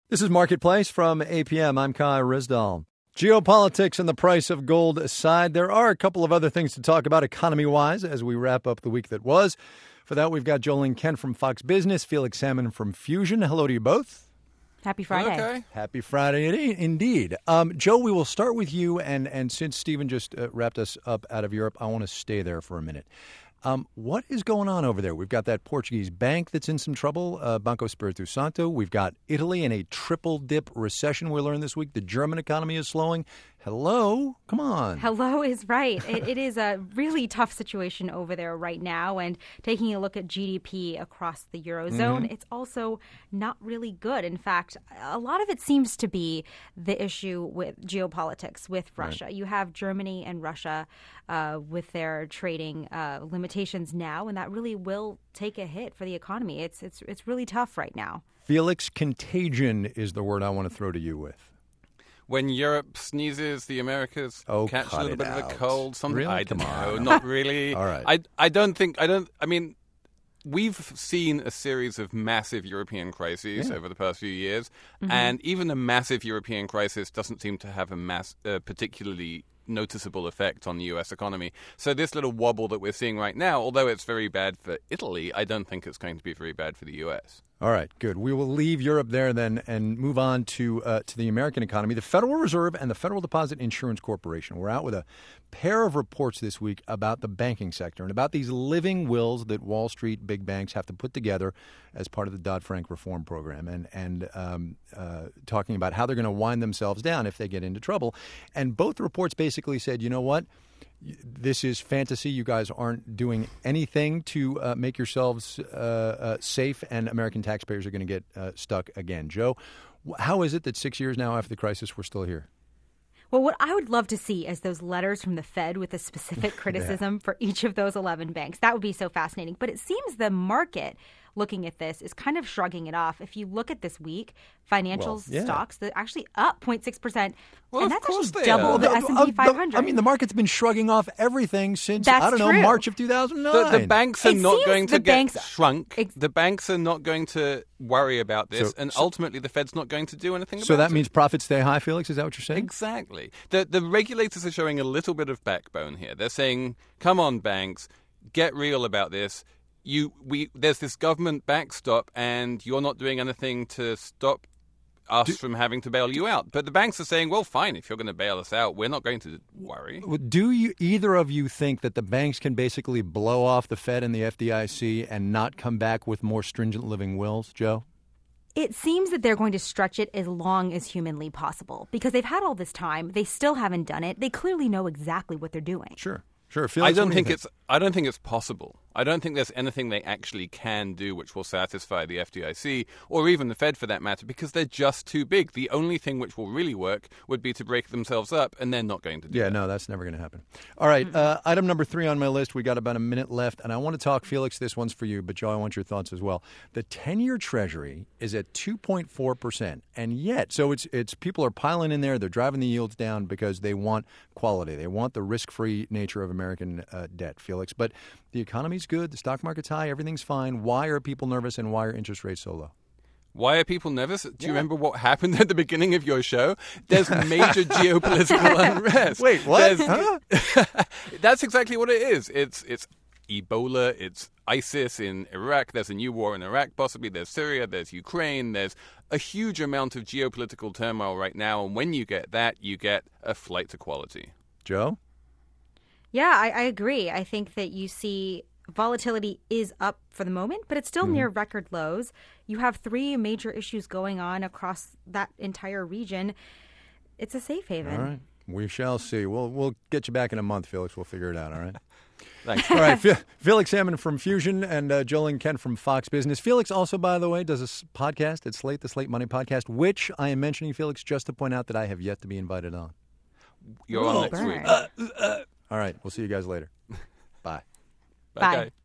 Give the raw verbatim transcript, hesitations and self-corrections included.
This is Marketplace from A P M. I'm Kai Rizdal. Geopolitics and the price of gold aside, there are a couple of other things to talk about economy-wise as we wrap up the week that was. For that, we've got Jolene Kent from Fox Business, Felix Salmon from Fusion. Hello to you both. Happy Friday. Okay. Happy Friday indeed. Um, Joe, we will start with you, and, and since Stephen just uh, wrapped us up out of Europe, I want to stay there for a minute. Um, what is going on over there? We've got that Portuguese bank that's in some trouble, uh, Banco Spirito Santo. We've got Italy in a triple-dip recession, we learned this week. The German economy is slowing. Hello? Come on. Hello is right. It, it is a really tough situation over there right now. And taking a look at G D P across the Eurozone, mm-hmm. it's also not really good. In fact, a lot of it seems to be the issue with geopolitics with Russia. Right. You have Germany and Russia uh, with their trading uh, limitations now, and that really will take a hit for the economy. It's, it's, it's really tough right now. Felix, contagion is the word I want to throw to you with. When Europe sneezes, the Americas oh, catch a little bit out. of a cold. Something really? I don't Come know. on. Not really. All right. I, I don't think, I don't, I mean, we've seen a series of massive European crises yeah. over the past few years. Mm-hmm. And even a massive European crisis doesn't seem to have a mass, uh, particularly noticeable effect on the U S economy. So this little wobble that we're seeing right now, although it's very bad for Italy, I don't think it's going to be very bad for the U S. All right, good. We will leave Europe there then and move on to uh, to the American economy. The Federal Reserve and the Federal Deposit Insurance Corporation were out with a pair of reports this week about the banking sector and about these living wills that Wall Street big banks have to put together as part of the Dodd-Frank reform program, and and um, uh, talking about how they're going to wind themselves down if they get into trouble. And both reports basically said, you know what? This is fantasy. You guys aren't doing anything to uh, make yourselves uh, uh, safe, and American taxpayers are going to get uh, stuck again. Joe, how is it that six years now after the crisis, we're still here? Well, what I would love to see is those letters from the Fed with a specific criticism yeah. for each of those eleven banks. That would be so fascinating. But it seems the market, looking at this, is kind of shrugging it off. If you look at this week, financial well, yeah. stocks, they're actually up zero point six percent. Well, and of that's course actually they double are. the Well, S and the- P uh, five hundred. I mean, the market's been shrugging off everything since, That's I don't know, true. March of two thousand nine. The, the banks are It not seems going to the get banks- shrunk. Ex- the banks are not going to worry about this, So- and so- ultimately the Fed's not going to do anything about it. So that means profits stay high, Felix? Is that what you're saying? Exactly. The the regulators are showing a little bit of backbone here. They're saying, "Come on, banks, get real about this. You we there's this government backstop, and you're not doing anything to stop us Do, from having to bail you out." But the banks are saying, "Well, fine. If you're going to bail us out, we're not going to worry." Do you either of you think that the banks can basically blow off the Fed and the F D I C and not come back with more stringent living wills, Joe? It seems that they're going to stretch it as long as humanly possible because they've had all this time. They still haven't done it. They clearly know exactly what they're doing. Sure. Sure. Felix, I don't what do you think it's. I don't think it's possible. I don't think there's anything they actually can do which will satisfy the F D I C or even the Fed for that matter, because they're just too big. The only thing which will really work would be to break themselves up, and they're not going to do Yeah, that. no, that's never going to happen. All right, uh, item number three on my list. We got about a minute left, and I want to talk, Felix, this one's for you, but Joe, I want your thoughts as well. The ten-year Treasury is at two point four percent, and yet, so it's it's people are piling in there. They're driving the yields down because they want quality. They want the risk-free nature of American uh, debt, Felix. But the economy's good. The stock market's high. Everything's fine. Why are people nervous, and why are interest rates so low? Why are people nervous? Do Yeah. you remember what happened at the beginning of your show? There's major geopolitical unrest. Wait, what? There's- Huh? That's exactly what it is. It's it's Ebola, it's ISIS in Iraq, there's a new war in Iraq, possibly there's Syria, there's Ukraine, there's a huge amount of geopolitical turmoil right now, and when you get that, you get a flight to quality. Joe? Yeah, I, I agree. I think that you see volatility is up for the moment, but it's still Mm-hmm. near record lows. You have three major issues going on across that entire region. It's a safe haven. All right. We shall see. We'll we'll get you back in a month, Felix. We'll figure it out, all right? Thanks. All right, Fe- Felix Salmon from Fusion and uh, Jolene Kent from Fox Business. Felix also, by the way, does a s- podcast at Slate, the Slate Money Podcast, which I am mentioning, Felix, just to point out that I have yet to be invited on. You're Ooh, on next burn. week. All right, we'll see you guys later. Bye. Bye. Okay.